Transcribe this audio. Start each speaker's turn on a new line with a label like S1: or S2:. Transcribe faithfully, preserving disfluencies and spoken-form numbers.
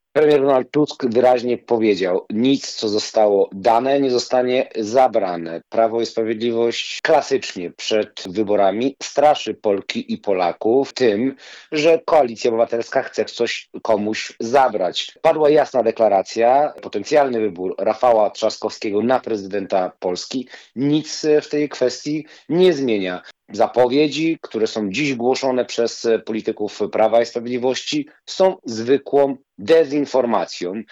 S1: Premier Donald Tusk wyraźnie powiedział: nic, co zostało dane, nie zostanie zabrane. Prawo i Sprawiedliwość klasycznie przed wyborami straszy Polki i Polaków tym, że Koalicja Obywatelska chce coś komuś zabrać. Padła jasna deklaracja, potencjalny wybór Rafała Trzaskowskiego na prezydenta Polski nic w tej kwestii nie zmienia. Zapowiedzi, które są dziś głoszone przez polityków Prawa i Sprawiedliwości, są zwykłą dezinformacją.